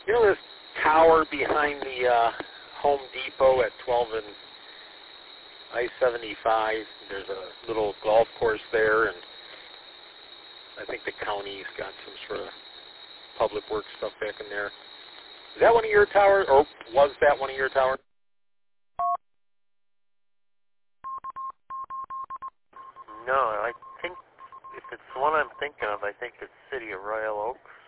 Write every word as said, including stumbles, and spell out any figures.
You know this tower behind the uh, Home Depot at twelve and I seventy-five? There's a little golf course there, and I think the county's got some sort of public works stuff back in there. Is that one of your towers, or was that one of your towers? No, I think if it's the one I'm thinking of, I think it's City of Royal Oaks.